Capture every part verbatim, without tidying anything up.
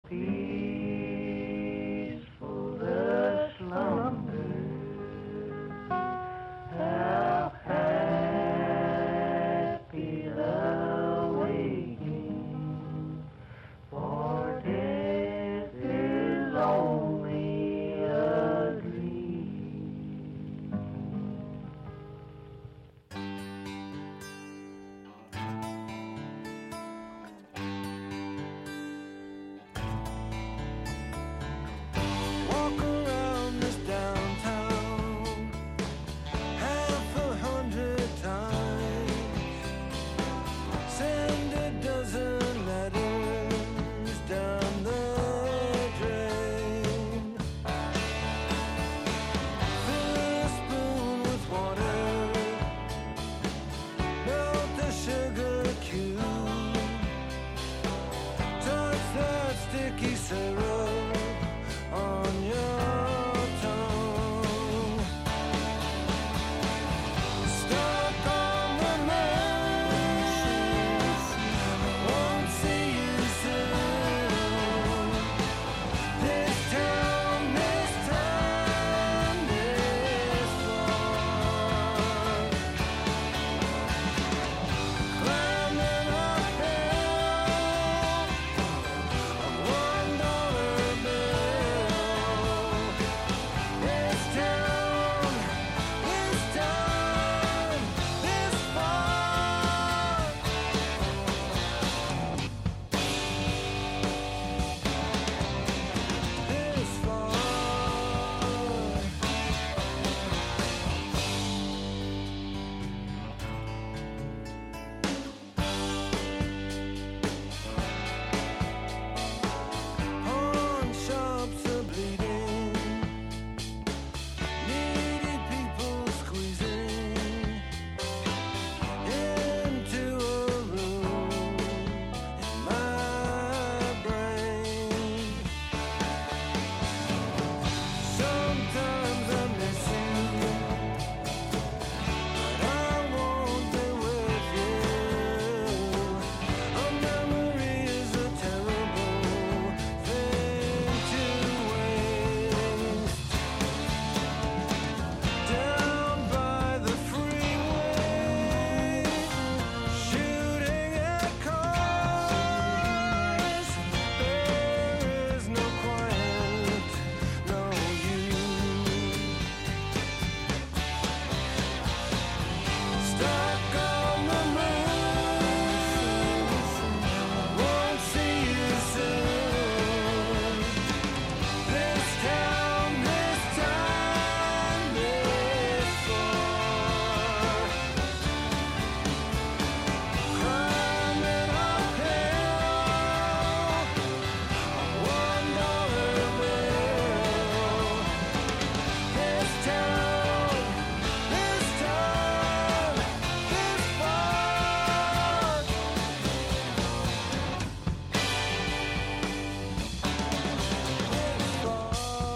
peaceful the slumber, how happy the waking, for death is only a dream. Walk around this downtown half a hundred times. Send a dozen letters down the drain. Fill a spoon with water. Melt the sugar cube. Touch that sticky syrup on your tongue. Stuck on the moon, won't see you soon. This town, this time, this far. Climbing uphill, a one dollar bill. This town, this time, this far. This far. Pawn shops are bleeding, needy people squeezing into a room in my brain. Sometimes I miss you, but I won't be with you. A memory is a terrible thing to waste. Down by the freeway, shooting at cars. There is no quiet, no you. Stuck on the moon, won't see you soon. This town, this time, this far. Climbing uphill, a one dollar bill. This town, this time, this far. This far.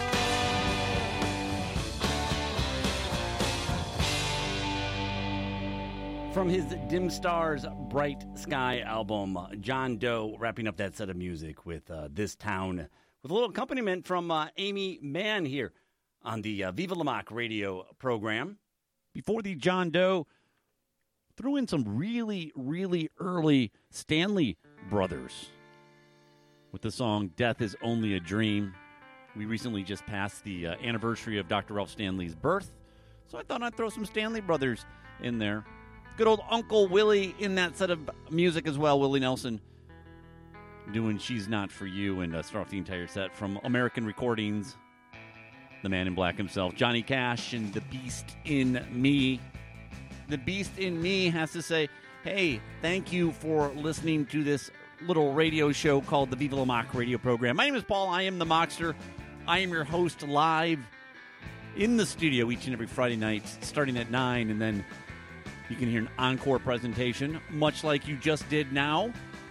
From his Dim Stars, Bright Sky album, John Doe wrapping up that set of music with uh, This Town, with a little accompaniment from uh, Amy Mann here on the uh, Viva La Mock radio program. Before the John Doe, threw in some really, really early Stanley Brothers with the song Death is Only a Dream. We recently just passed the uh, anniversary of Doctor Ralph Stanley's birth, so I thought I'd throw some Stanley Brothers in there. Good old Uncle Willie in that set of music as well, Willie Nelson doing She's Not For You, and uh, start off the entire set from American Recordings, the man in black himself, Johnny Cash, and The Beast in Me. The Beast in Me has to say, hey, thank you for listening to this little radio show called the Viva La Mock radio program. My name is Paul. I am the Mockster. I am your host live in the studio each and every Friday night, starting at nine, and then you can hear an encore presentation, much like you just did now.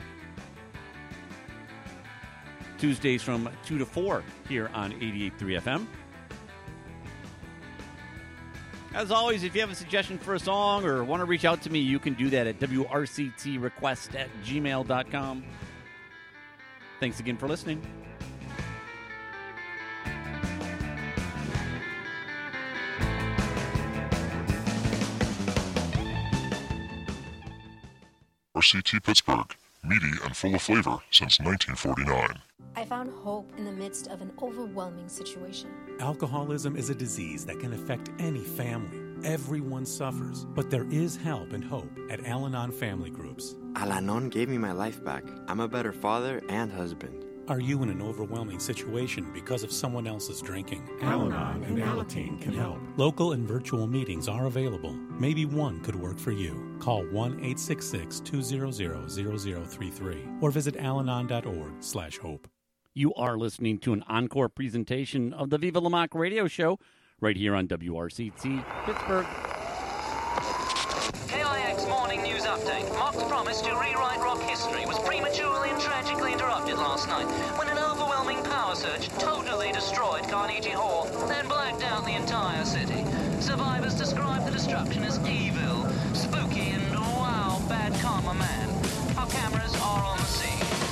Tuesdays from two to four here on eighty-eight point three F M. As always, if you have a suggestion for a song or want to reach out to me, you can do that at W R C T request at gmail dot com. Thanks again for listening. C T Pittsburgh, meaty and full of flavor since nineteen forty-nine. I found hope in the midst of an overwhelming situation. Alcoholism is a disease that can affect any family. Everyone suffers, but there is help and hope at Al-Anon Family Groups. Al-Anon gave me my life back. I'm a better father and husband. Are you in an overwhelming situation because of someone else's drinking? Al-Anon and Alateen can help. Local and virtual meetings are available. Maybe one could work for you. Call one eight six six, two zero zero, zero zero three three or visit alanon dot org slash hope. You are listening to an encore presentation of the Viva La Mock radio show right here on W R C T Pittsburgh. K I X Morning News Update. Mock's promise to rewrite rock history was prematurely and tragically interrupted last night when an overwhelming power surge totally destroyed Carnegie Hall, then blacked out the entire city. Survivors describe the destruction as evil, spooky, and wow, bad karma man. Our cameras are on the scene.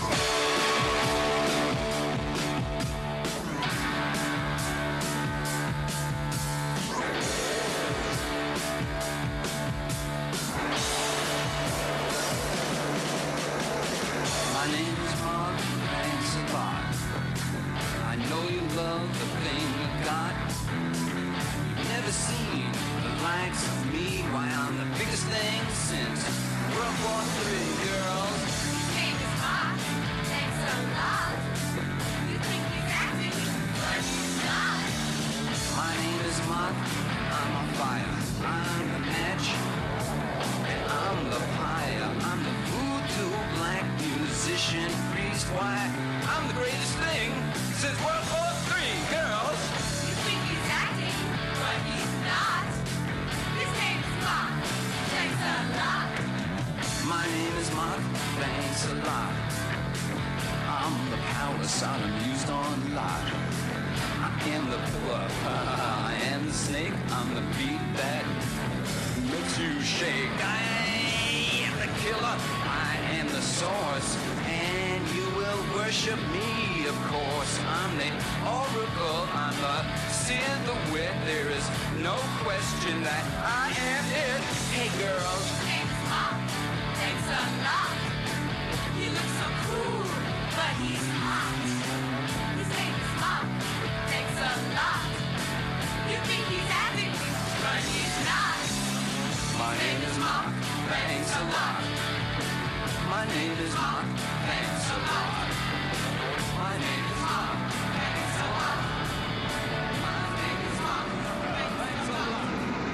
My name is Mark, thanks a lot. I know you love the thing you got. You've never seen the likes of me. Why, I'm the biggest thing since World War Three, girls. His name is Mark, thanks a lot. You think he's acting, but he's not. My name is Mark, I'm on fire. I'm the match, and I'm the pyre. I'm the voodoo black musician priest. Why, I'm the greatest thing since World War Three, girls. You think he's acting, but he's not. His name is Mark, thanks a lot. My name is Mark, thanks a lot. I'm the power Sodom used on Lot. I am the pillar, I am the snake. I'm the beat that makes you shake. I am the killer, I am the source, and you will worship me, of course. I'm the oracle, I'm the seer, the wit. There is no question that I am it. Hey girls, His name is Mark, thanks a lot. He looks so cool, but he's hot. His name is Mark, thanks a lot. You think he's acting, but he's not. my name is Mark, thanks a lot. My name is Mark, thanks a lot. My name is Mark, thanks a lot. My name is Mark, thanks a lot.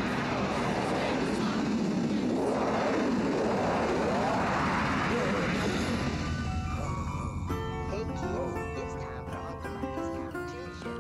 Hey kids, it's time for Uncle Mikey's competition.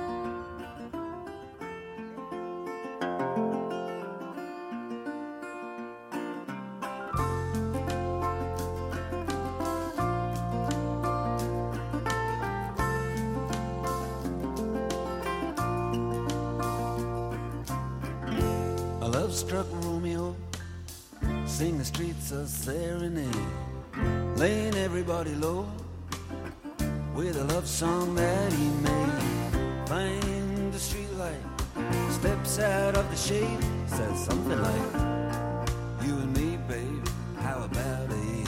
A love-struck Romeo sing the streets a serenade, laying everybody low with a love song that he made. Find the streetlight, steps out of the shade, says something like, you and me, babe, how about it?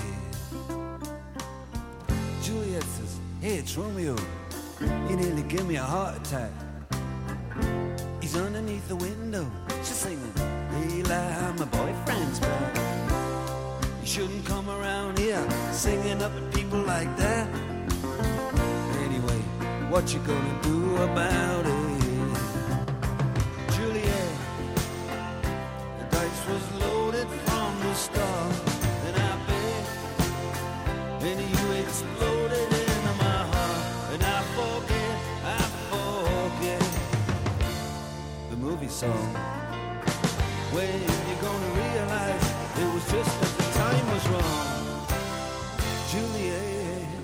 Juliet says, hey, it's Romeo, you nearly give me a heart attack. He's underneath the window, she's singing, hey, lie, my boyfriend's back. You shouldn't come around here singing up at people like that. Anyway, what you gonna do about it? Juliet, the dice was loaded from the start, and I bet any you exploded into my heart, and I forget, I forget the movie song. When you gonna realize it was just that the time was wrong, Juliet.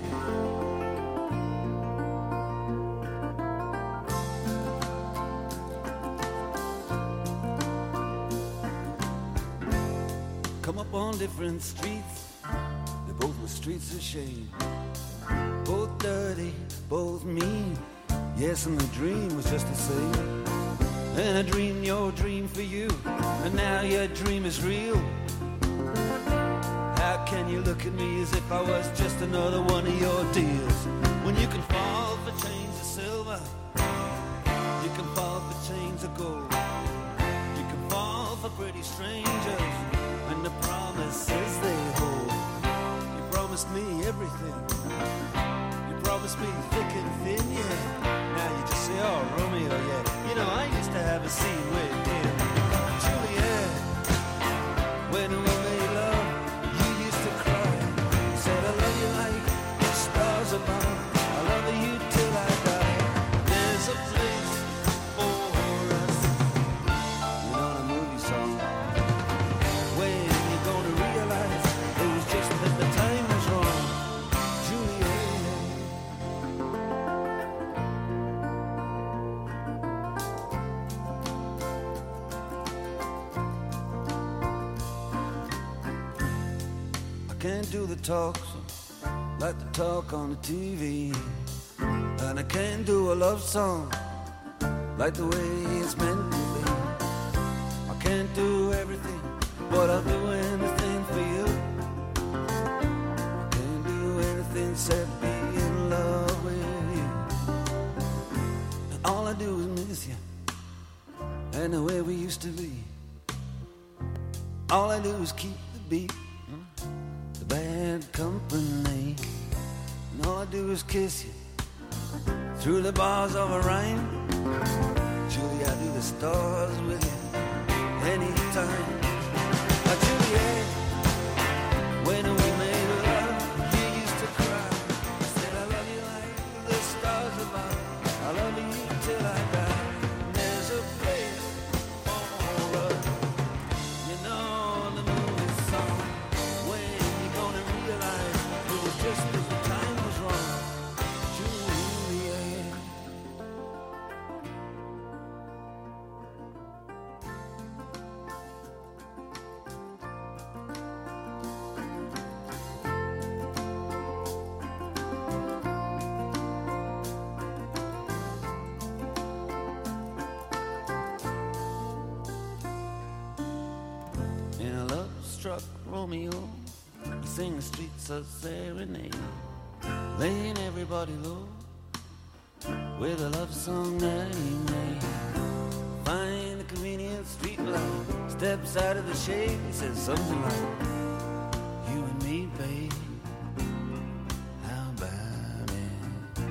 Come up on different streets, they both were streets of shame. Both dirty, both mean, yes, and the dream was just the same. And I dreamed your dream for you, and now your dream is real. How can you look at me as if I was just another one of your deals? When you can fall for chains of silver, you can fall for chains of gold, you can fall for pretty strangers and the promises they hold. You promised me everything, you promised me thick and thin, yeah. Now you just say, oh, Romeo, yeah. You know, I used to have a scene with him. Juliet, when we made love, you used to cry. You said, I love you like the stars above. I love you till I die. There's a place for us. You know the movie song. When you're gonna realize it was just that the time was wrong. Juliet. I can't do the talk so like the talk on the T V, and I can't do a love song like the way it's meant to be. I can't do everything, but I'll do anything for you. I can't do anything except be in love with you. And all I do is miss you and the way we used to be. All I do is keep the beat, the bad company. And all I do is kiss you through the bars of a rhyme. Julie, I do the stars with you anytime. Oh, Juliet, when we made love, you used to cry. I said, I love you like the stars above. I love you till I die. And there's a place for us. You know the movie song. When you gonna realize it was just that the time was wrong. Juliet. In a love-struck Romeo, he sing the streets a serenade, laying everybody low with a love song that he made. Find the convenient street light, steps out of the shade, he says something like, you and me, babe, how about it?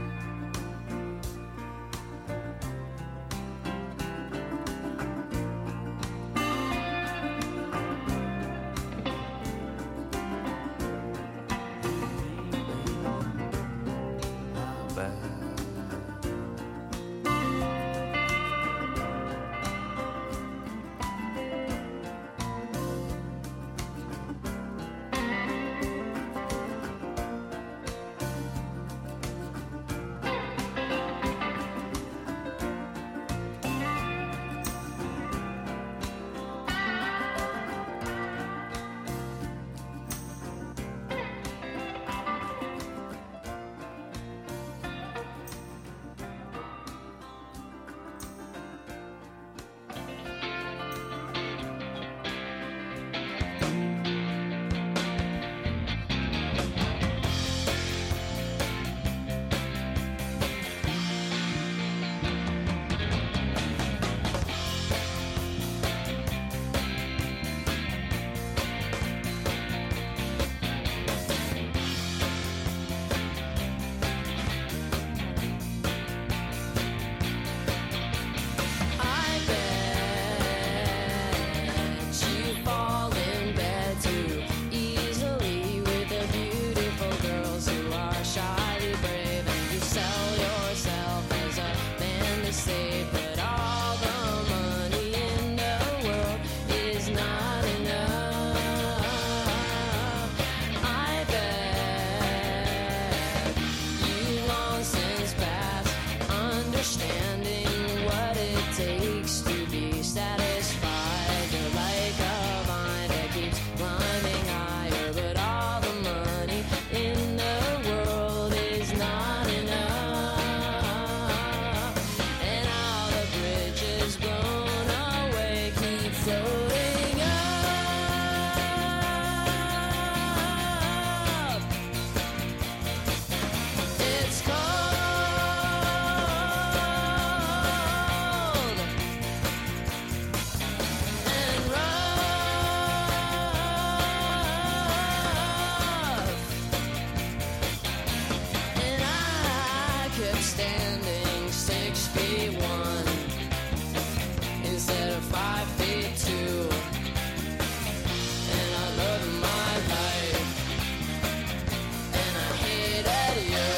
kept standing six feet one instead of five feet two. And I love my life, and I hated you.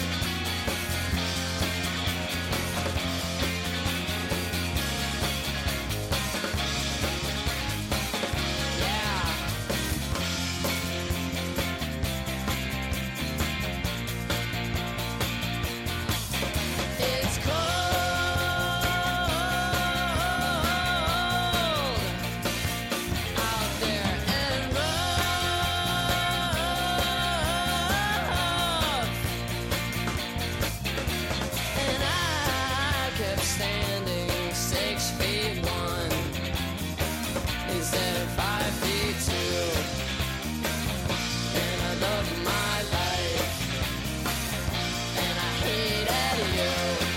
It's cold out there and rough, and I kept standing six feet one instead of five feet two, and I loved my life, and I hated you.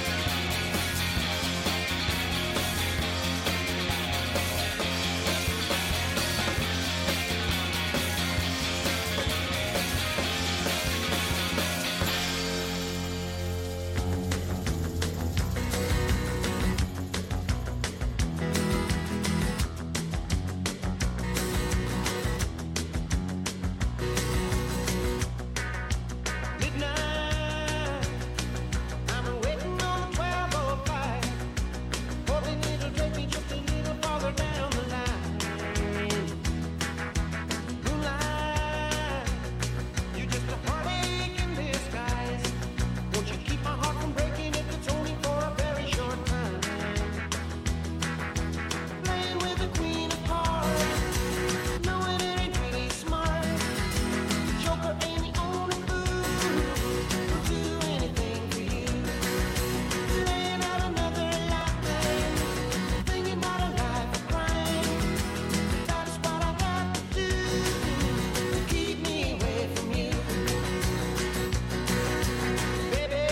Midnight, I'm waiting on twelve oh five, hoping it'll take me just a little farther down the line. Moonlight, you're just a heartache in disguise. Won't you keep my heart from breaking if it's only for a very short time? Playing with the queen of hearts, knowing it ain't really smart. Joker ain't the only fool who'll do anything for you. Laying out another line, thinking about a life of crime. That's what I got to do to keep me away from you. Baby,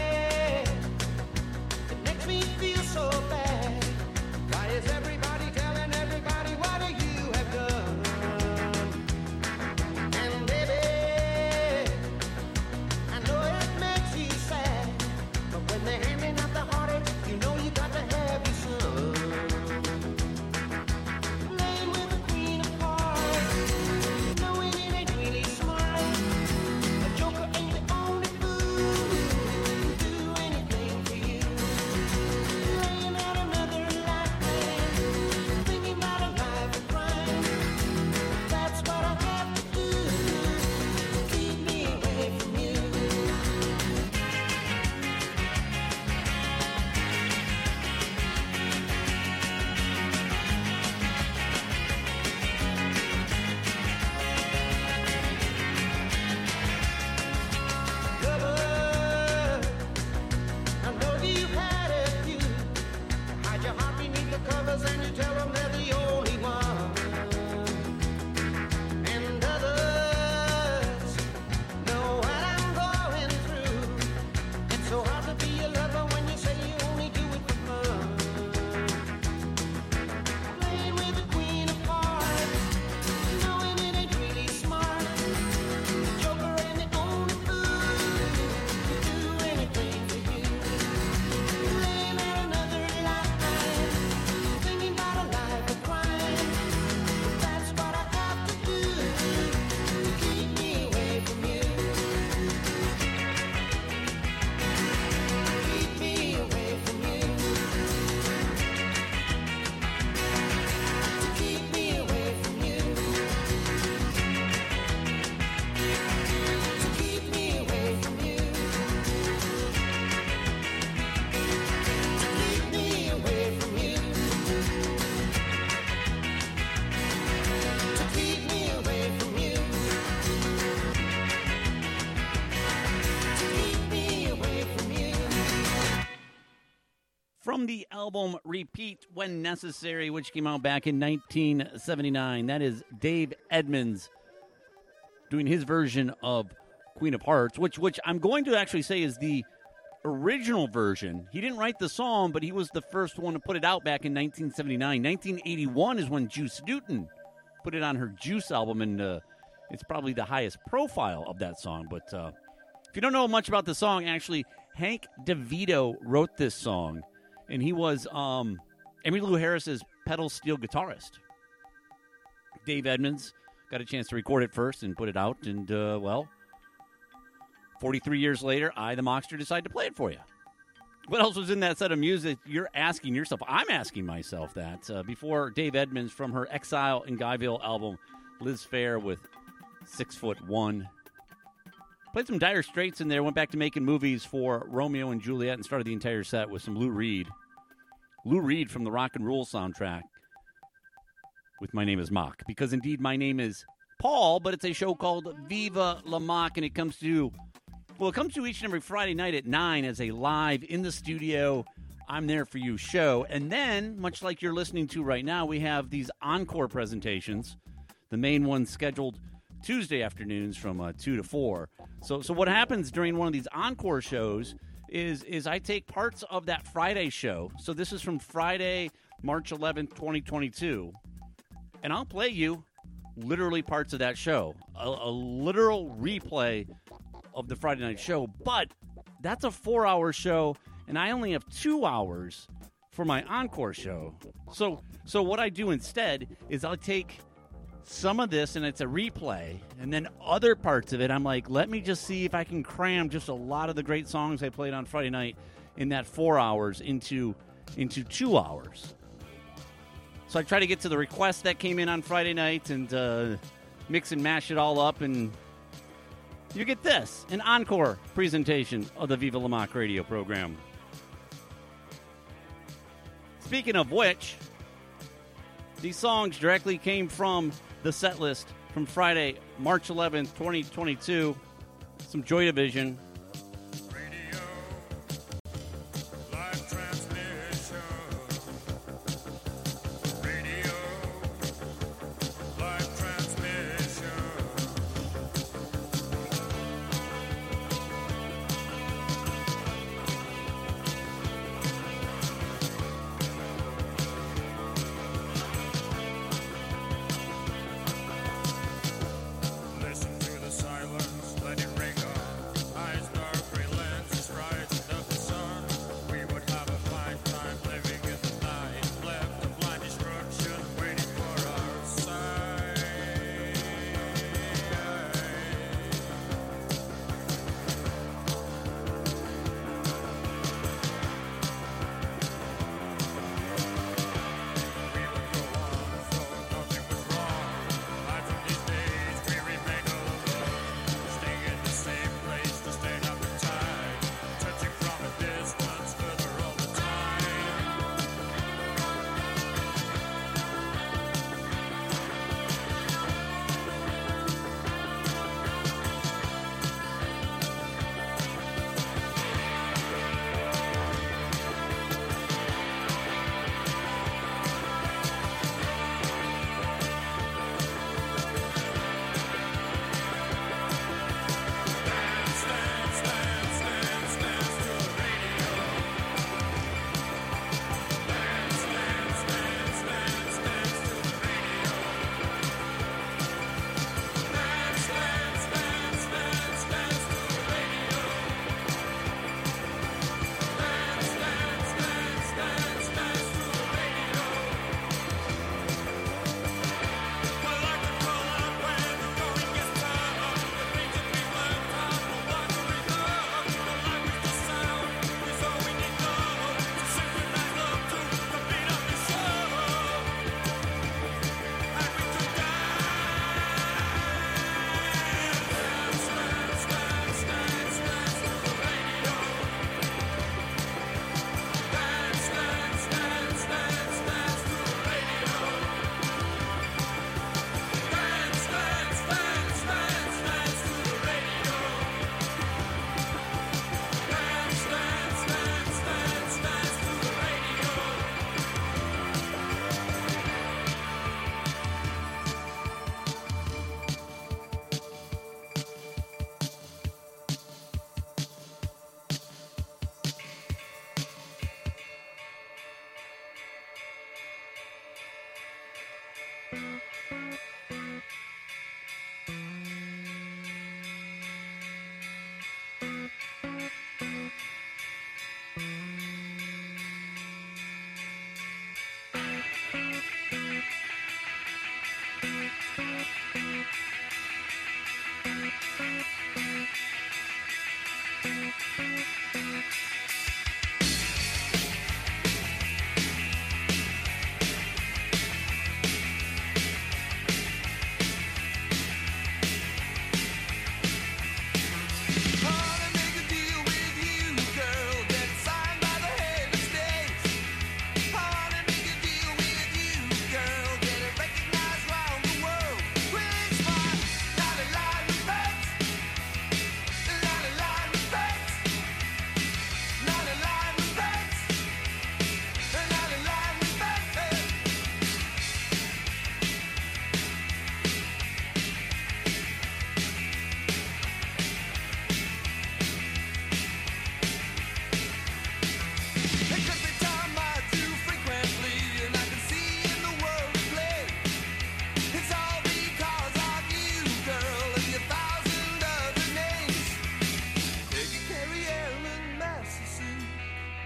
it makes me feel so bad. Why is everybody telling everybody what you have done? And baby, I know it makes you sad, but when they're handing out the heartache, you know you got to have your son. Playing with the queen of hearts, knowing it ain't really smart. A joker ain't the only fool who'll do anything for you. Laying out another line, thinking about a life of crime. That's what I have to do to keep me away from you. Lover, I know you've had a few. Hide your heart beneath the covers and you tell them they're the only one. And others know what I'm going through. It's so hard to be a lover when you say you only do it for fun. Playing with the queen of hearts, knowing it ain't really smart. The joker ain't the only fool to do anything for you. Laying out another line, thinking about a life of crime. That's what I have to do to keep me away from you. Keep me away from you. To keep me away from you. To keep me away from you. To keep me away from you. To keep me away from you. To keep me away from you. From the album Repeat When Necessary, which came out back in nineteen seventy-nine. That is Dave Edmunds doing his version of Queen of Hearts, which which I'm going to actually say is the original version. He didn't write the song, but he was the first one to put it out back in nineteen seventy-nine. nineteen eighty-one is when Juice Newton put it on her Juice album, and uh, it's probably the highest profile of that song. But uh, if you don't know much about the song, actually, Hank DeVito wrote this song, and he was um, Emmylou Harris's pedal steel guitarist. Dave Edmunds got a chance to record it first and put it out, and, uh, well, forty-three years later, I, the Mockster, decided to play it for you. What else was in that set of music? You're asking yourself. I'm asking myself that. Uh, before Dave Edmunds from her Exile in Guyville album, Liz Phair with Six Foot One. Played some Dire Straits in there, went back to making movies for Romeo and Juliet, and started the entire set with some Lou Reed. Lou Reed from the Rock and Roll soundtrack with My Name is Mock. Because indeed, my name is Paul, but it's a show called Viva La Mock, and it comes to... Well, it comes to each and every Friday night at nine as a live, in the studio, I'm there for you show. And then, much like you're listening to right now, we have these encore presentations. The main one scheduled Tuesday afternoons from uh, two to four. So so what happens during one of these encore shows is, is I take parts of that Friday show. So this is from Friday, March eleventh, twenty twenty-two. And I'll play you literally parts of that show. A, a literal replay of the Friday night show, but that's a four-hour show, and I only have two hours for my encore show. So, so what I do instead is I'll take some of this, and it's a replay, and then other parts of it, I'm like, let me just see if I can cram just a lot of the great songs I played on Friday night in that four hours into into two hours. So I try to get to the requests that came in on Friday night and uh, mix and mash it all up, and you get this, an encore presentation of the Viva La Mock radio program. Speaking of which, these songs directly came from the set list from Friday, March eleventh, twenty twenty-two. Some Joy Division. Listen to the silence, let it ring on. Eyes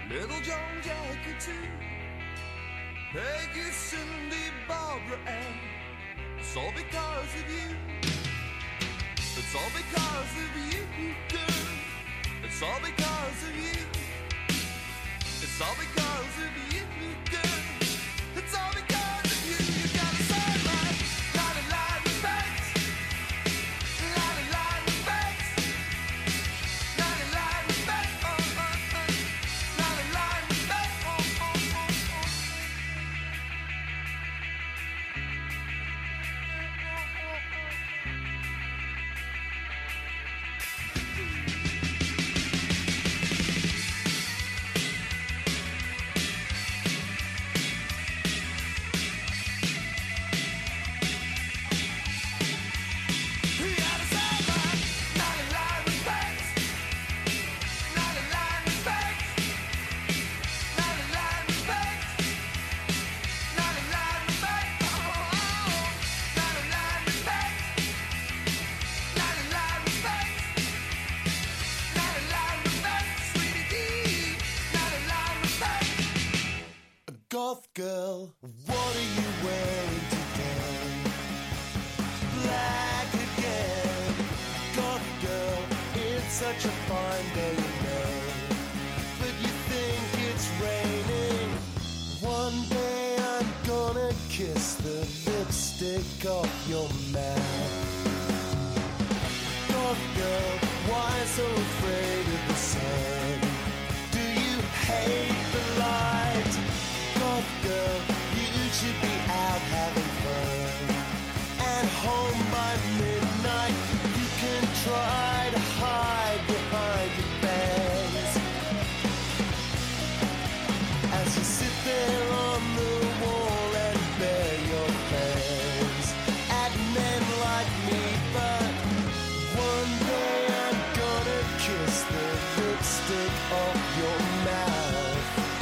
Little John Jackie too, Peggy, Cindy, Barbara Ann. It's all because of you. It's all because of you, girl. It's all because of you. It's all because of you, girl. It's all because of you. You got a sideline, lot of line with facts, lot of line with facts, lot of line with facts, oh, oh, oh. Lot of line with facts, oh, oh, oh, oh. Goth girl, what are you wearing today? Black again. Goth girl, it's such a fine day in May, but you think it's raining. One day I'm gonna kiss the lipstick off your mouth. Goth girl, why so afraid of the sun? Do you hate the light? Goth girl, you should be out having fun. And home by midnight, you can try to hide behind your bangs. As you sit there on the wall and bare your fangs at men like me, but one day I'm gonna kiss the lipstick off your mouth.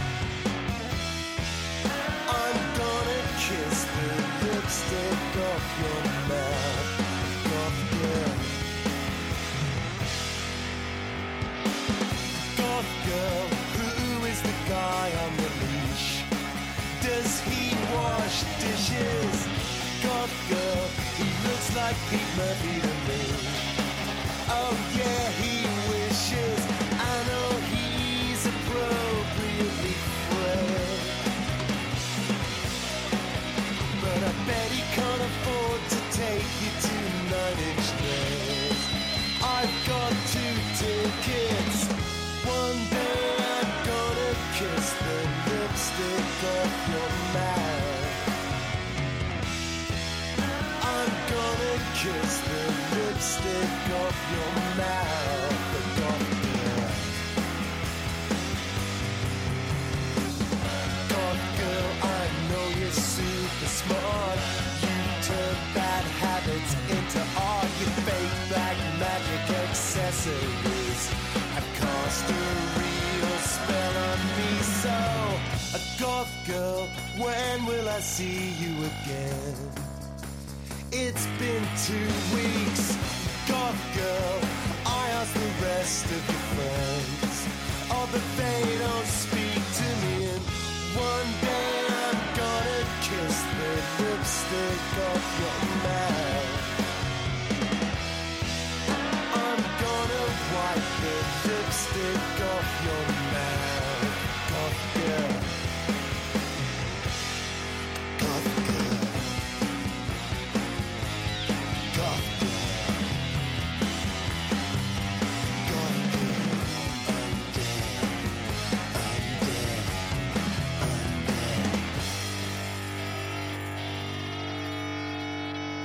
I'm gonna kiss the lipstick off your mouth, goth girl. Goth girl, who is the guy on the leash? Does he wash dishes? Goth girl, he looks like Pete Murphy to me. Oh yeah, he wishes. I know he's appropriately frail, but I bet he can't afford to take you to Nine Inch Nails. I've got two tickets. One day I'm gonna kiss the lipstick off your mouth. I'm gonna kiss the lipstick off your mouth. The goth girl. Goth girl, I know you're super smart. You turn bad habits into art. Your fake black magic accessories have cast a real spell on me. So, a goth girl, when will I see you again? It's been two weeks. Goth girl, I asked the rest of your friends, oh, but they don't speak to me. And one day I'm gonna kiss the lipstick off your mouth. I'm gonna wipe the lipstick off your mouth. Goth girl. Goth girl. Goth girl. Goth girl. I'm dead. I'm dead. I'm dead.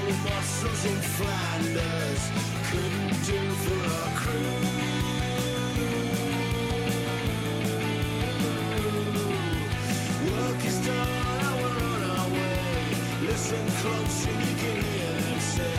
with muscles in Flanders couldn't do for our crew. Work is done, and we're on our way. Listen close and you can hear them say,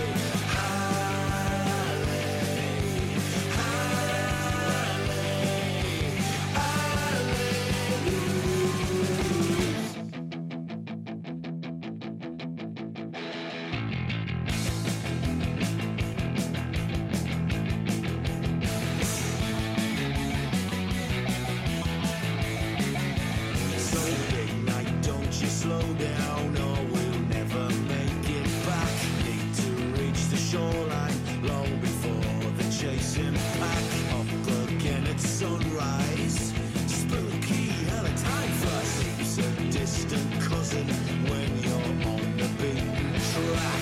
slow down or we'll never make it back. Need to reach the shoreline long before the chasing pack. Up again at sunrise, spooky hella time flies. Seems a distant cousin when you're on the beaten track.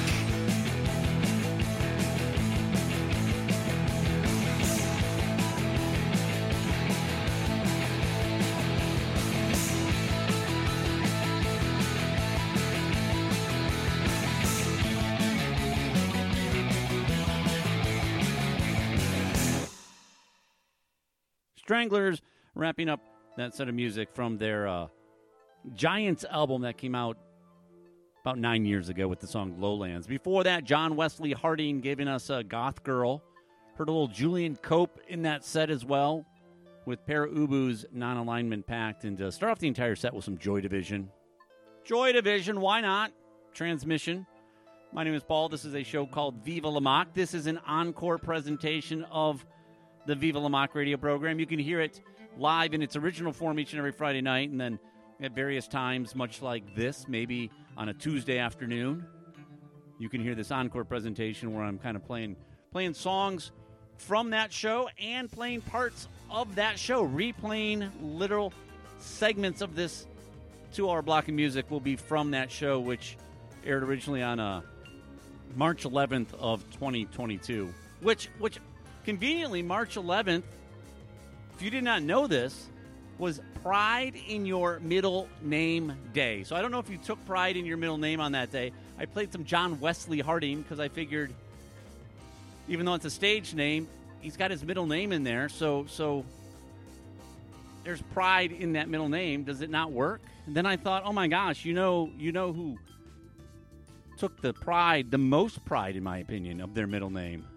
Stranglers wrapping up that set of music from their uh, Giants album that came out about nine years ago with the song Lowlands. Before that, John Wesley Harding giving us a Goth Girl. Heard a little Julian Cope in that set as well with Para Ubu's Non-Alignment Pact. And to start off the entire set with some Joy Division. Joy Division, why not? Transmission. My name is Paul. This is a show called Viva La Mock. This is an encore presentation of the Viva La Mock radio program. You can hear it live in its original form each and every Friday night, and then at various times, much like this, maybe on a Tuesday afternoon, you can hear this encore presentation where I'm kind of playing playing songs from that show and playing parts of that show, replaying literal segments of this two-hour block of music will be from that show, which aired originally on uh, March eleventh of twenty twenty-two, which which. Conveniently, March eleventh, if you did not know this, was Pride in Your Middle Name Day. So I don't know if you took pride in your middle name on that day. I played some John Wesley Harding because I figured, even though it's a stage name, he's got his middle name in there. So so there's pride in that middle name. Does it not work? And then I thought, oh my gosh, you know, you know who took the pride, the most pride, in my opinion, of their middle name?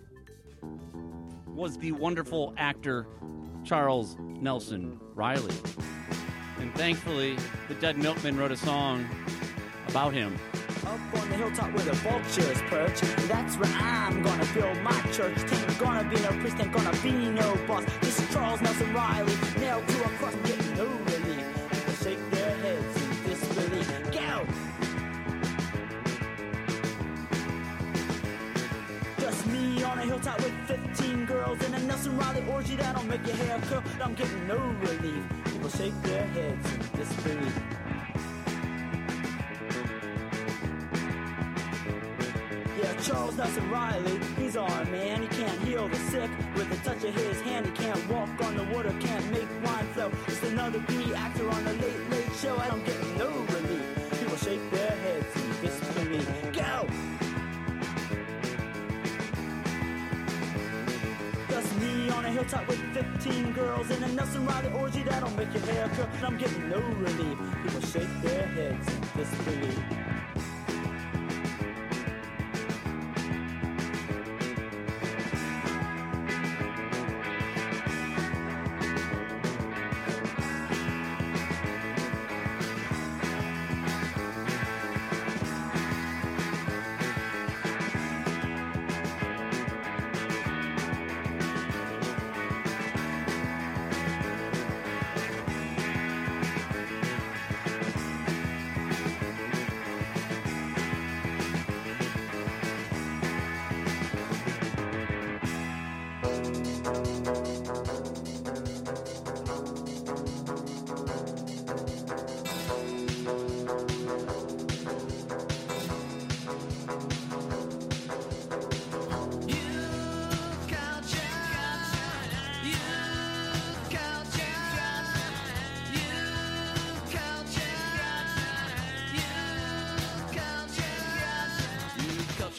Was the wonderful actor Charles Nelson Riley. And thankfully, the Dead Milkmen wrote a song about him. Up on the hilltop where the vultures perch, that's where I'm gonna build my church. Ain't gonna be no priest, ain't gonna be no boss. This is Charles Nelson Riley, nailed to a cross, getting no relief. People shake their heads in disbelief. Go! Just me on a hilltop with fifteen girls and a Nelson Riley orgy that'll make your hair curl. I'm getting no relief. People shake their heads in disbelief. Yeah, Charles Nelson Riley, he's our man. He can't heal the sick with the touch of his hand. He can't walk on the water, can't make wine flow. Just another B actor on the Late Late Show. I don't get no relief. People shake their heads in disbelief. Go! Just me on a hilltop with fifteen girls and a Nelson Riley orgy that'll make your hair curl. And I'm getting no relief. People shake their heads in disbelief.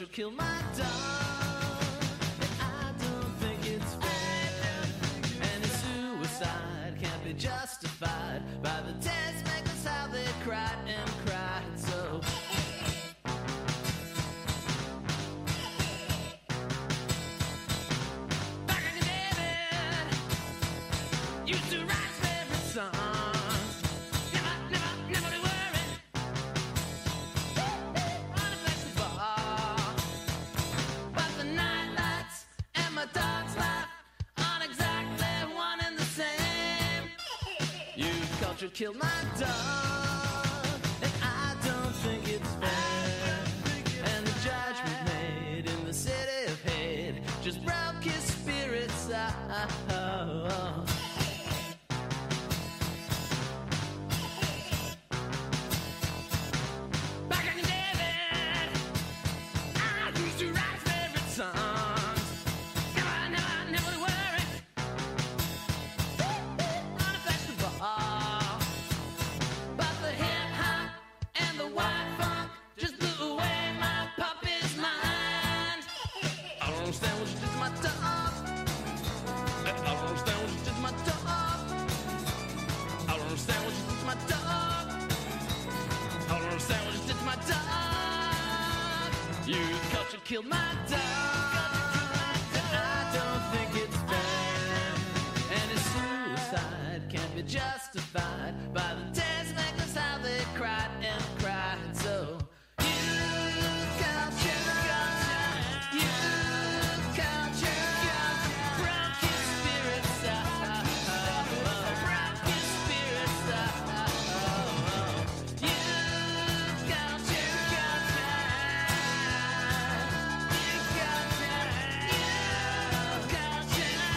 culture killed my dog. And I don't think it's fair. Any suicide can't be justified by the test makers how they cried and cried. So back in the day, man, used to write his favorite songs. Never, never, never to worry. Unflexible. But the night lights and my dog's life aren't exactly one and the same. Youth culture killed my dog, and I don't think it's fair. And the judgment made in the city of hate just broke his spirits out. Back in the day, then, I used to write his favorite songs. Never, never, never to worry. Unflexible. But the hip hop and the white funk just blew away my puppy's mind. I don't understand what you did to my dog. I don't understand what you did to my dog. I don't understand what you did to my dog. I don't understand what you did to my dog. Youth culture killed my dog. I don't think it's fair. Any suicide can't be justified by the test makers how they cried and cried. So youth culture, youth culture, broke his spirits out, broke his spirits out. Youth culture, youth culture,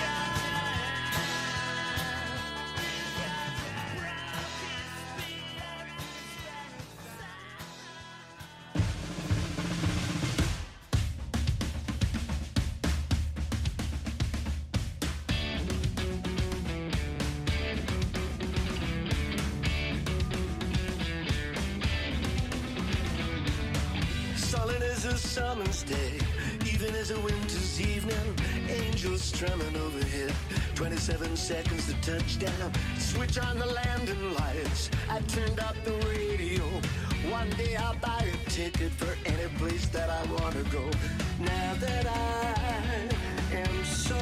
Solid as a summer's day, even as a winter's evening. Angels strumming overhead, twenty-seven seconds to touchdown. Switch on the landing lights, I turned up the radio. One day I'll buy a ticket for any place that I want to go. Now that I am so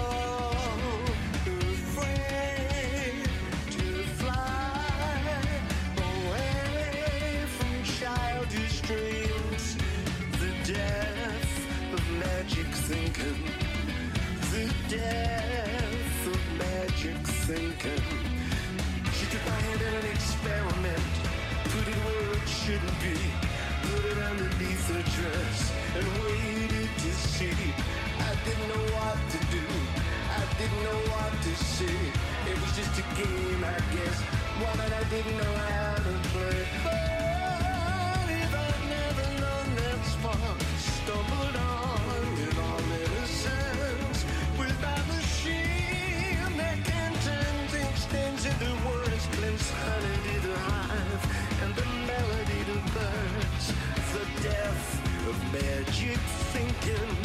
afraid to fly away from childish dreams, the death of magic thinking, the death of magic thinking. She took my hand in an experiment, put it where it shouldn't be, put it underneath her dress, and waited to see. I didn't know what to do, I didn't know what to say. It was just a game, I guess, one that I didn't know how to play. But if I'd never known that spark, stumbled on in all innocence, with my machine that can turn things, things into words, glimpse honey to the hive, and the melody to birds, the death of magic thinking.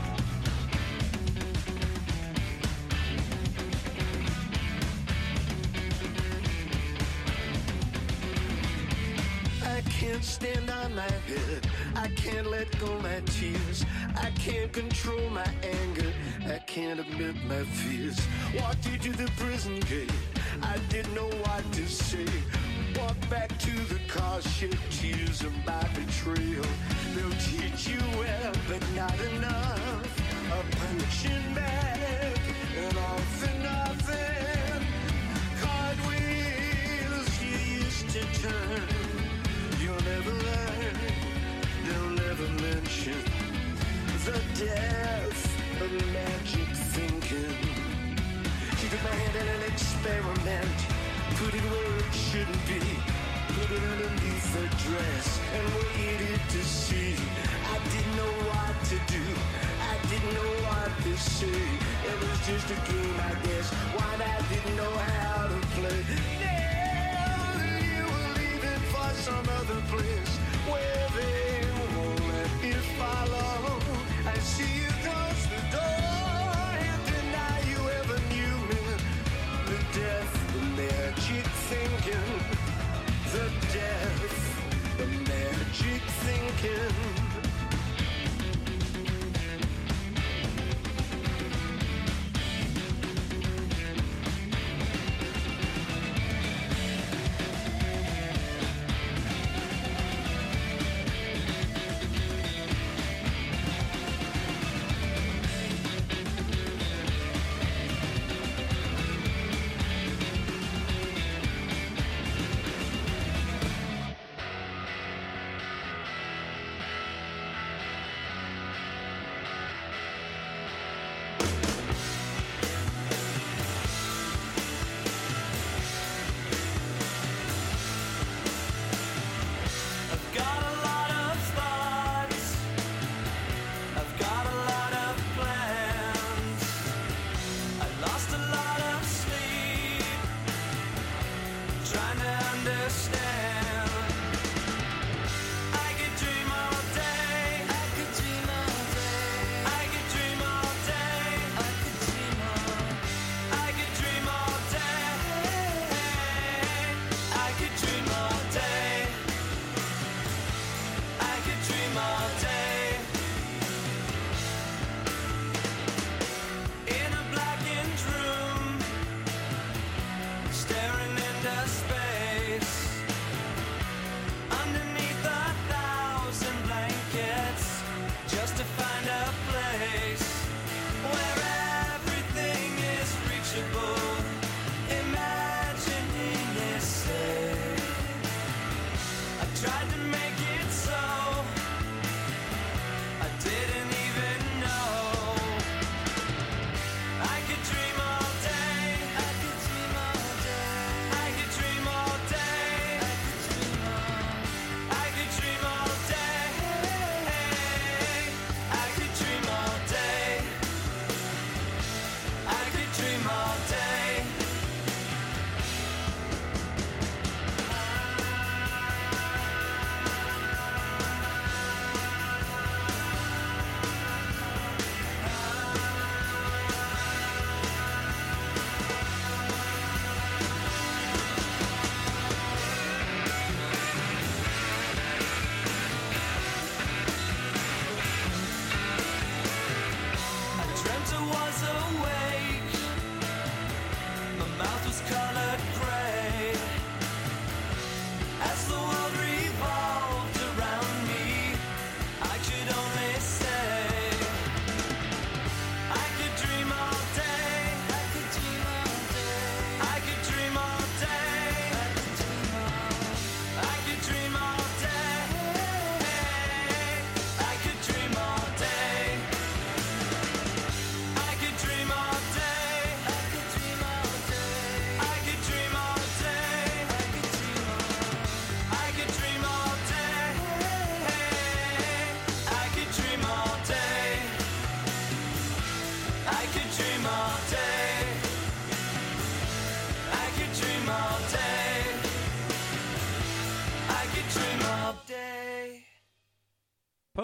I can't stand on my head, I can't let go my tears, I can't control my anger, I can't admit my fears. Walked you to the prison gate, I didn't know what to say. Walked back to the car, shed tears of my betrayal. They'll teach you well, but not enough. A punching bag, and all for nothing. Cartwheels you used to turn. You'll never learn, they'll never mention the death of magic thinking. She took my hand in an experiment, put it where it shouldn't be, put it underneath her dress, and waited to see. I didn't know what to do, I didn't know what to say. It was just a game, I guess, one I didn't know how to play. Now you were leaving for some other place where they won't let me follow.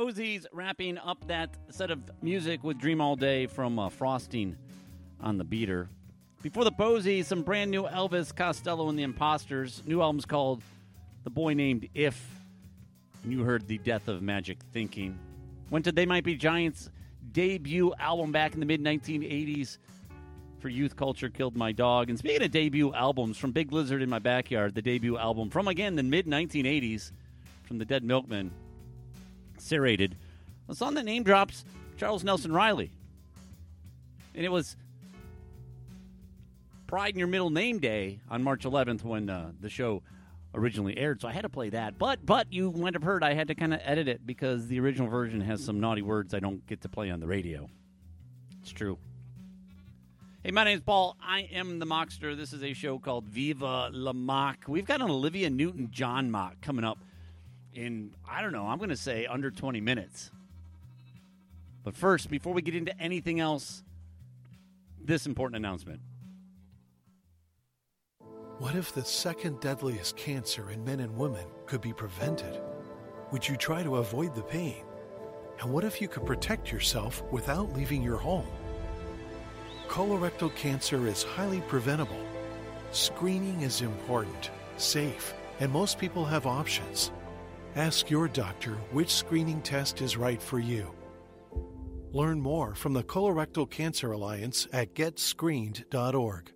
Posies wrapping up that set of music with Dream All Day from uh, Frosting on the Beater. Before the Posies, some brand new Elvis Costello and the Imposters. New album's called The Boy Named If. And you heard The Death of Magic Thinking. Went to They Might Be Giants' debut album back in the mid nineteen eighties for Youth Culture Killed My Dog. And speaking of debut albums, from Big Lizard in My Backyard, the debut album from, again, the mid nineteen eighties from the Dead Milkmen, Serrated. A song that name drops Charles Nelson Riley. And it was Pride in Your Middle Name Day on March eleventh when uh, the show originally aired, so I had to play that. But but you might have heard I had to kind of edit it because the original version has some naughty words I don't get to play on the radio. It's true. Hey, my name's Paul. I am the Mockster. This is a show called Viva La Mock. We've got an Olivia Newton-John mock coming up in, I don't know, I'm going to say under twenty minutes. But first, before we get into anything else, this important announcement. What if the second deadliest cancer in men and women could be prevented? Would you try to avoid the pain? And what if you could protect yourself without leaving your home? Colorectal cancer is highly preventable. Screening is important, safe, and most people have options. Ask your doctor which screening test is right for you. Learn more from the Colorectal Cancer Alliance at get screened dot org.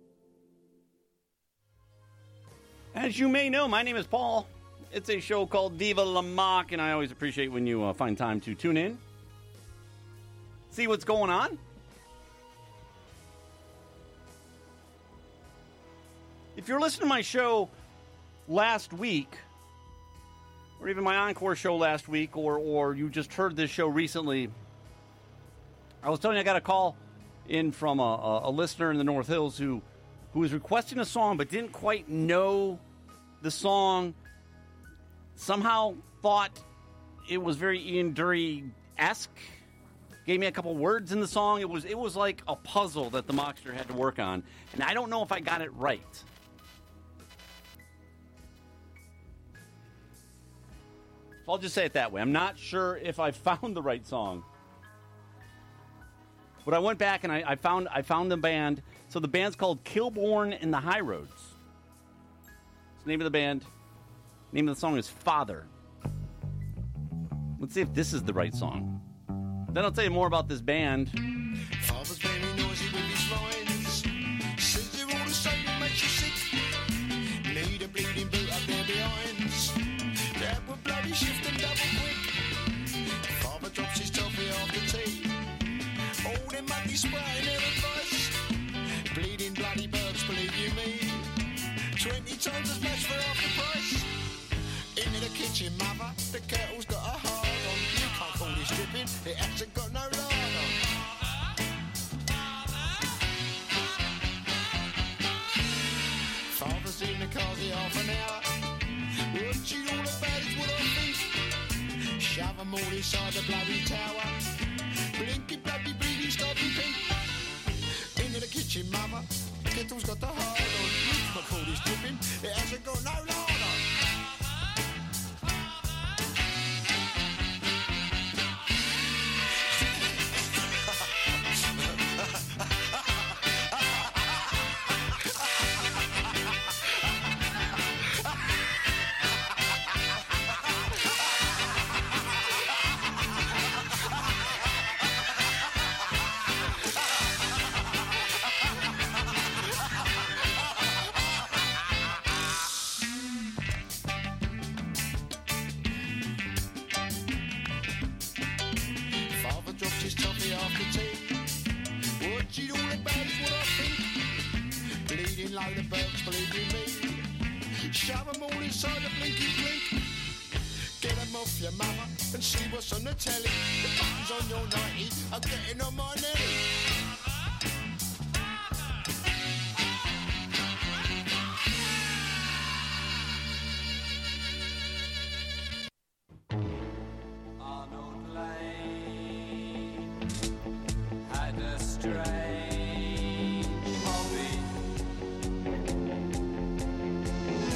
As you may know, my name is Paul. It's a show called Viva La Mock, and I always appreciate when you uh, find time to tune in, see what's going on. If you're listening to my show last week, or even my encore show last week, or or you just heard this show recently, I was telling you I got a call in from a, a, a listener in the North Hills who who was requesting a song but didn't quite know the song, somehow thought it was very Ian Dury-esque, gave me a couple words in the song. It was it was like a puzzle that the Mockster had to work on, and I don't know if I got it right. So I'll just say it that way. I'm not sure if I found the right song. But I went back and I, I found I found the band. So the band's called Kilborn and the High Roads. It's the name of the band. The name of the song is Father. Let's see if this is the right song. Then I'll tell you more about this band. Father's very noisy with his lines. Says you're all the same, it makes you sick. Need a bleeding boot up there behind. That will bloody shift and double quick. Father drops his toffee after tea. All them monkeys spraying their advice. Bleeding bloody birds, believe you me. Twenty times as much for half the price. Into the kitchen, mother. The kettle's got a hard on. You can't call this dripping. It hasn't got no lard on. Father's in the car the half an hour. What you all about is what I think. Shove them all inside the bloody tower. Blinky bloody bleeding starting pink. Into the kitchen, mother. Kettle's got the hard on. You can't call this dripping. It hasn't got no lard on. Your mama and see what's on the telly. The buttons on your nightie are getting on my nelly. Arnold Lane had a strange hobby,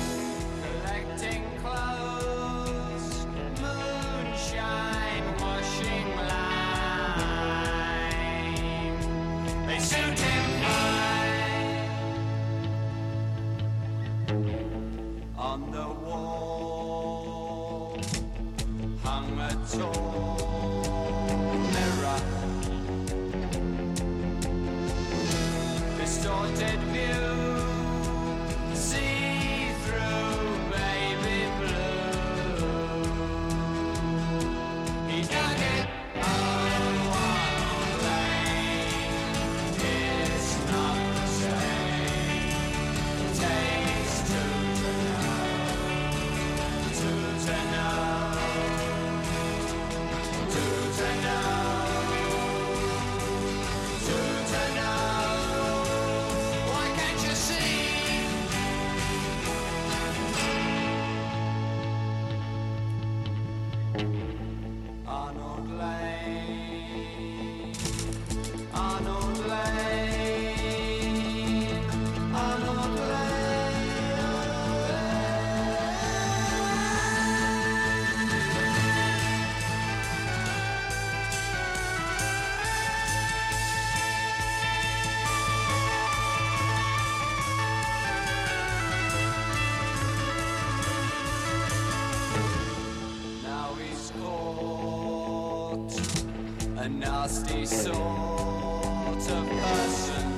collecting clothes. Moonshine wash painted view. See through baby blue. He dug it oh, one lane. It's not the same. Takes two to know. Two to know. Two to know. Two to know. Why can't you see? Arnold Lane, Arnold Lane, Arnold Lane, Arnold Now he's caught, a nasty sort of person.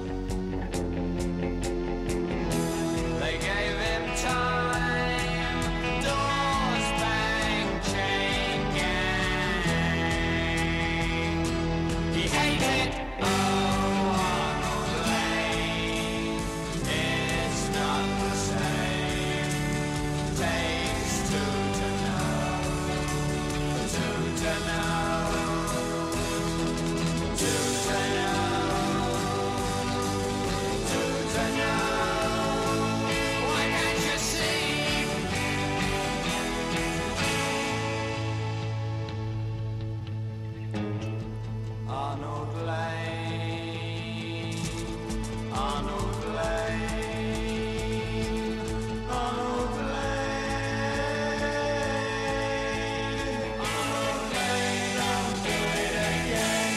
They gave him time, doors bang, chain gang. He hated oh, Arnold Lane. It's not the same. Takes two to know. Two to know. Two to know. Two to know. Why can't you see? Arnold Lane. Arnold Lane. Arnold Lane. Arnold Lane. I'll do it again.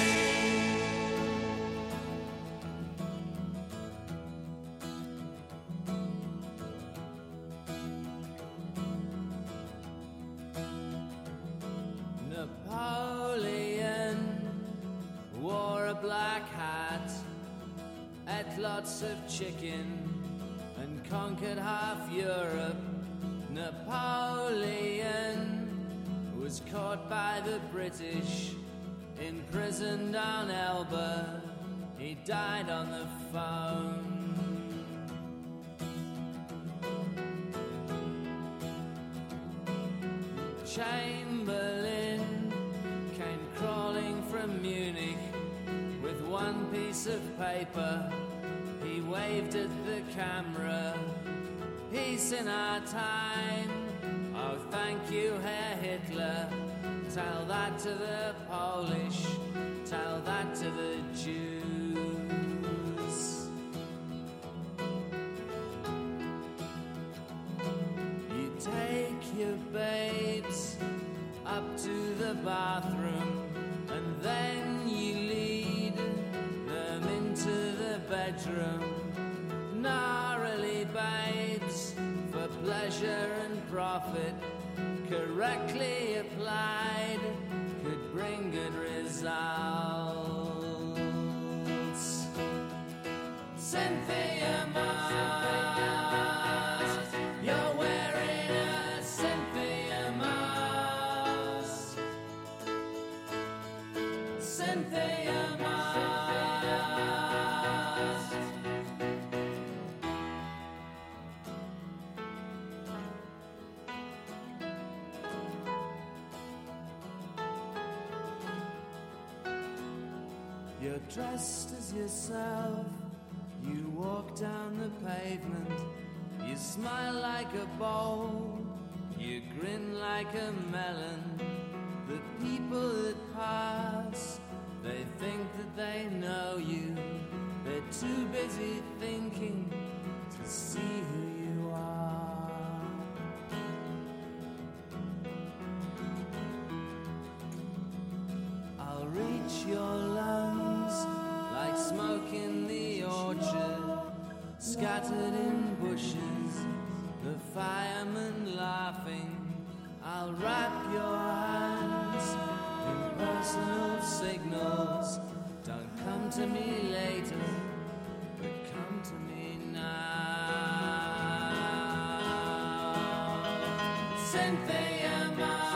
Napoleon wore a black hat, ate lots of chicken, and conquered half Europe. Napoleon was caught by the British, imprisoned on Elba. He died on the phone. Chamberlain came crawling from Munich with one piece of paper. He waved at the camera. Peace in our time. Oh, thank you, Herr Hitler. Tell that to the Polish. Tell that to the Jews. You take your babes up to the bathroom, and then you lead them into the bedroom. Gnarly babes for pleasure and profit, correctly applied, could bring good results. Cynthia Mars, you're wearing a Cynthia Mars. Cynthia Mars. You're dressed as yourself. You walk down the pavement. You smile like a bowl. You grin like a melon. The people that pass, they think that they know you. They're too busy thinking to see who you are. I'll reach your lungs like smoke in the orchard, scattered in bushes, the firemen laughing. I'll wrap your hands in personal signals. Don't come to me later, but come Cynthia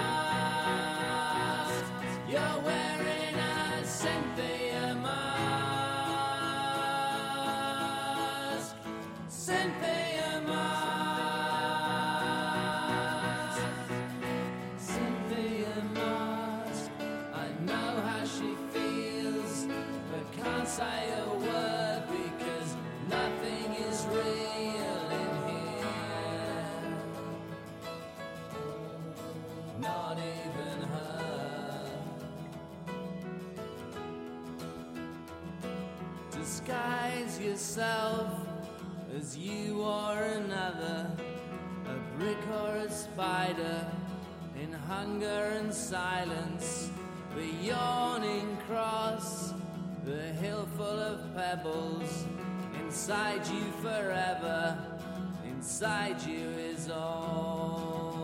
Mast. You're wearing a Cynthia mask. Cynthia Mast. Cynthia Mast. I know how she feels, but can't say a word because nothing is real in here. Not even her. Disguise yourself as you or another, a brick or a spider, in hunger and silence, the yawning cross, the hill full of pebbles, inside you forever, inside you is all.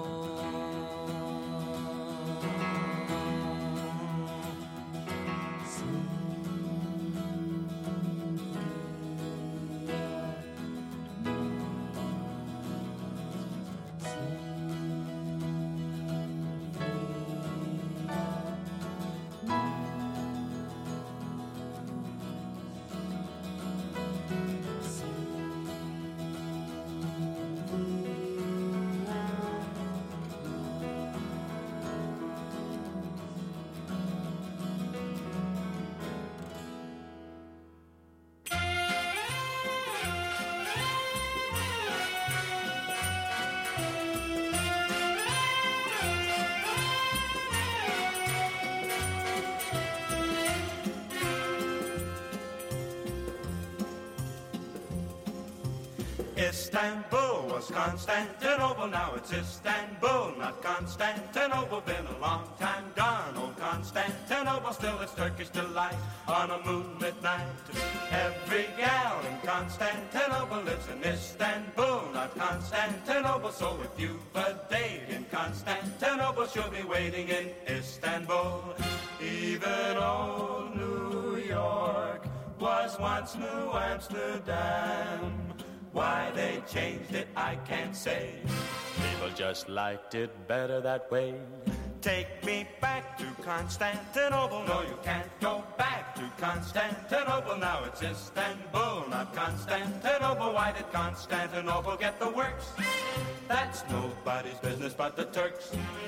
Istanbul was Constantinople, now it's Istanbul, not Constantinople. Been a long time gone, old Constantinople, still it's Turkish delight on a moonlit night. Every gal in Constantinople lives in Istanbul, not Constantinople. So if you've a date in Constantinople, she'll be waiting in Istanbul. Even old New York was once New Amsterdam. Why they changed it, I can't say. People just liked it better that way. Take me back to Constantinople. No, you can't go back to Constantinople. Now it's Istanbul, not Constantinople. Why did Constantinople get the works? That's nobody's business but the Turks.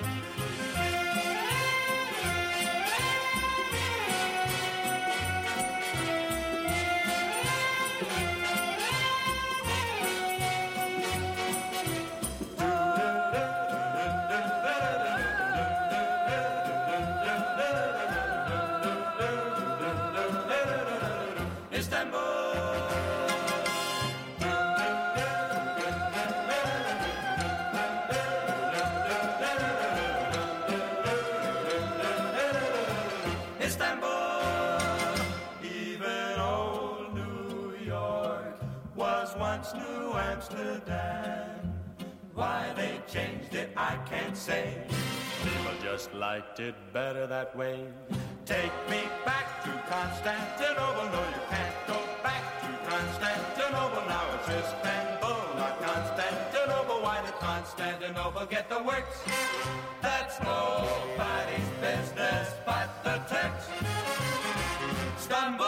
New Amsterdam. Why they changed it, I can't say. People just liked it better that way. Take me back to Constantinople. No, you can't go back to Constantinople. Now it's Istanbul, not Constantinople. Why did Constantinople get the works? That's nobody's business but the Turks. Istanbul.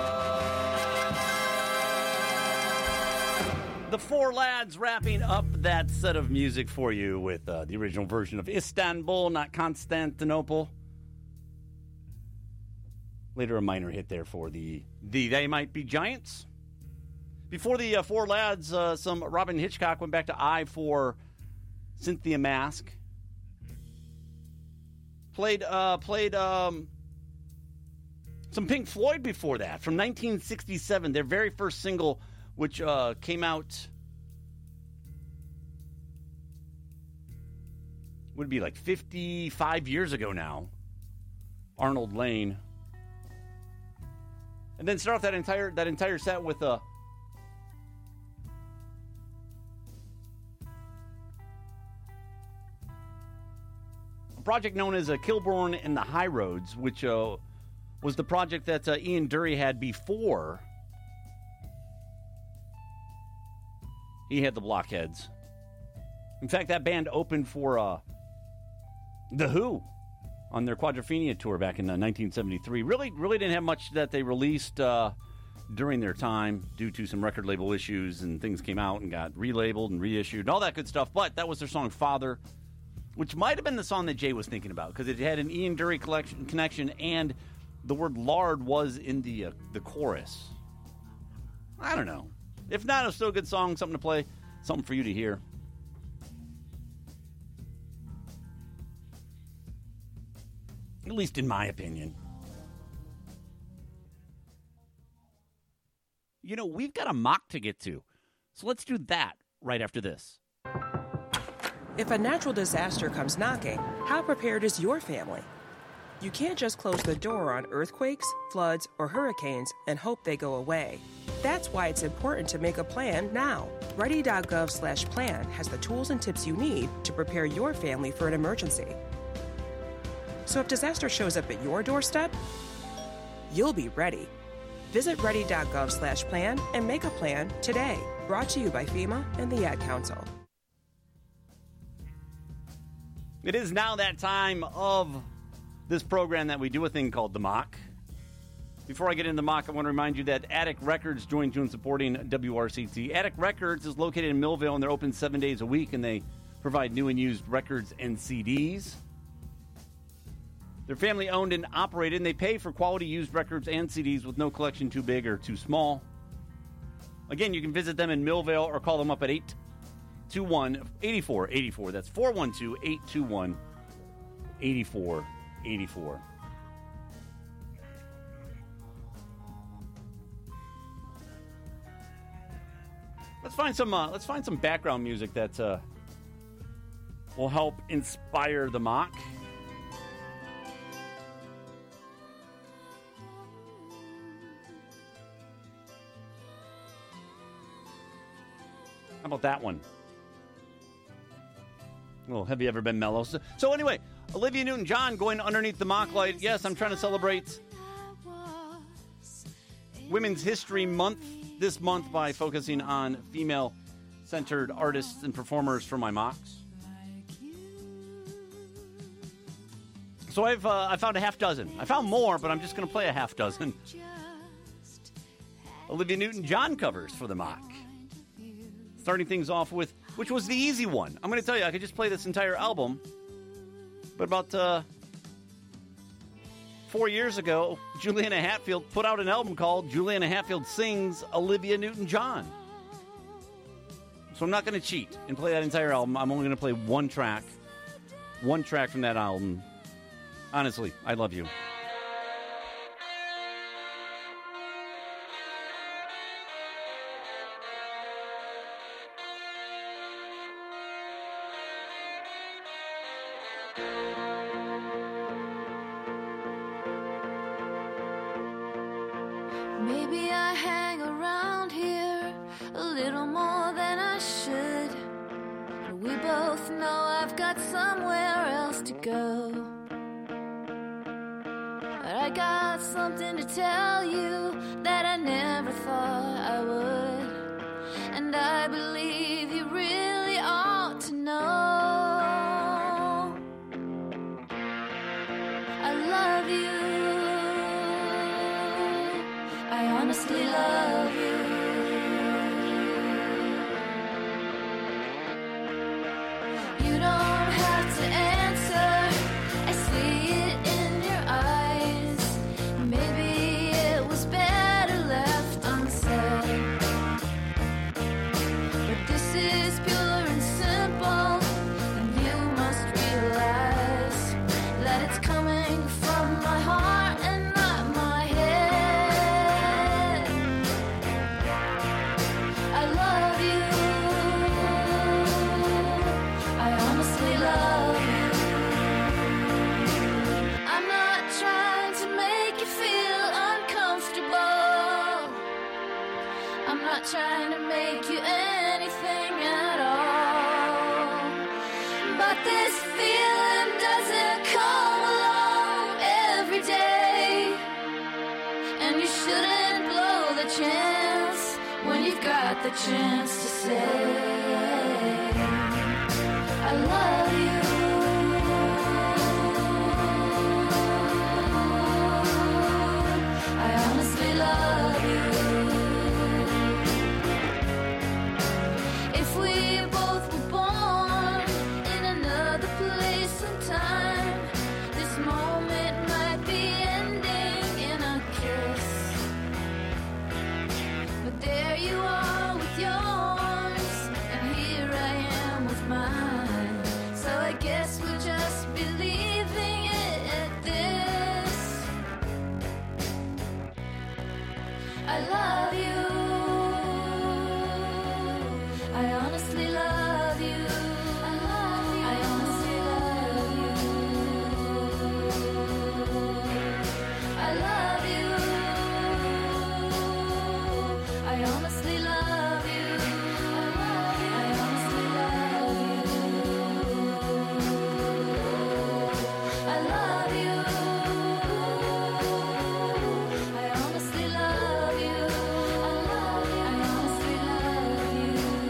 The Four Lads wrapping up that set of music for you with uh, the original version of Istanbul, not Constantinople. Later, a minor hit there for the, the They Might Be Giants. Before the uh, Four Lads, uh, some Robin Hitchcock went back to I for Cynthia Mask. Played uh, played um, some Pink Floyd before that from nineteen sixty-seven, their very first single, which uh, came out, would be like fifty-five years ago now. Arnold Lane. And then start off that entire that entire set with a a project known as uh, Kilborn and the High Roads, which uh, was the project that uh, Ian Dury had before he had the Blockheads. In fact, that band opened for uh, The Who on their Quadrophenia tour back in uh, nineteen seventy-three. Really, really didn't have much that they released uh, during their time due to some record label issues, and things came out and got relabeled and reissued and all that good stuff. But that was their song Father, which might have been the song that Jay was thinking about because it had an Ian Dury collection, connection, and the word lard was in the uh, the chorus. I don't know. If not, it's still a good song, something to play, something for you to hear. At least in my opinion. You know, we've got a mock to get to, so let's do that right after this. If a natural disaster comes knocking, how prepared is your family? You can't just close the door on earthquakes, floods, or hurricanes and hope they go away. That's why it's important to make a plan now. Ready.gov slash plan has the tools and tips you need to prepare your family for an emergency. So if disaster shows up at your doorstep, you'll be ready. Visit ready.gov slash plan and make a plan today. Brought to you by FEMA and the Ad Council. It is now that time of this program that we do a thing called The Mock. Before I get into the mock, I want to remind you that Attic Records joined June supporting W R C T. Attic Records is located in Millvale, and they're open seven days a week, and they provide new and used records and C Ds. They're family-owned and operated, and they pay for quality used records and C Ds with no collection too big or too small. Again, you can visit them in Millvale or call them up at eight two one, eight four eight four. That's four one two, eight two one, eight four eight four. Let's find some. Uh, let's find some background music that uh, will help inspire the mock. How about that one? Well, have you ever been mellow? So, so anyway, Olivia Newton-John going underneath the mock light. Yes, I'm trying to celebrate Women's History Month this month by focusing on female-centered artists and performers for my mocks. So I've uh, I found a half dozen. I found more, but I'm just going to play a half dozen Olivia Newton-John covers for the mock. Starting things off with, which was the easy one. I'm going to tell you, I could just play this entire album. But about uh, four years ago, Juliana Hatfield put out an album called Juliana Hatfield Sings Olivia Newton-John. So I'm not going to cheat and play that entire album. I'm only going to play one track. One track from that album. Honestly, I love you. Maybe I hang around here a little more than I should. But we both know I've got somewhere else to go. But I got something to tell you that I never thought I would. And I believe you really ought to know. I love you. I honestly love you. You don't have to answer. I see it in your eyes. Maybe it was better left unsaid. But this is pure and simple, and you must realize that it's coming from my heart and not my head. I love you. I honestly love you. I'm not trying to make you feel uncomfortable. I'm not trying to make you anything at all. But this feeling doesn't come along every day. And you shouldn't blow the chance when you've got the chance to say, I love you. I love you. I honestly love you. I love you. I honestly love you. I love you. I honestly love you. I love you. I honestly love you. I love you. I honestly love you. I love you. I honestly love you.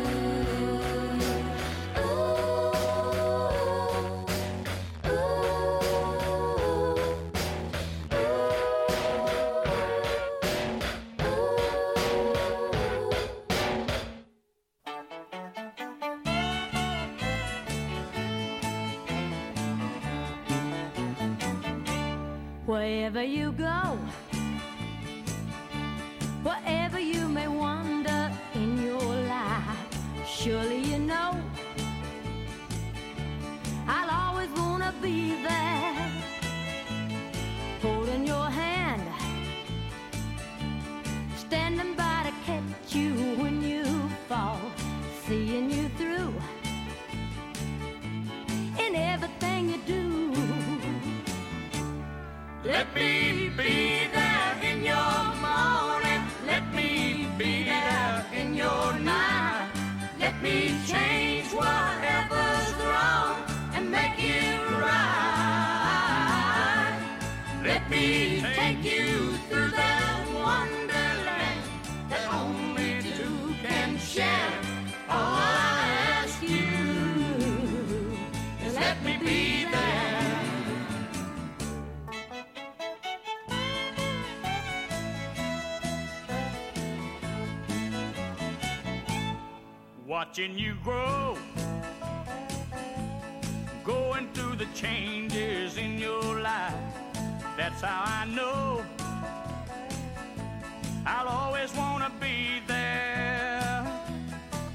Wherever you go, wherever you may wander in your life, surely you know I'll always wanna be there, holding your hand, standing by to catch you when you fall, seeing you through in everything you do. Let me be there in your morning. Let me be there in your night. Let me change whatever's wrong and make it right. Let me take you through that wonderland that only two can share. All I ask you is let me be there. Watching you grow, going through the changes in your life. That's how I know I'll always wanna be there.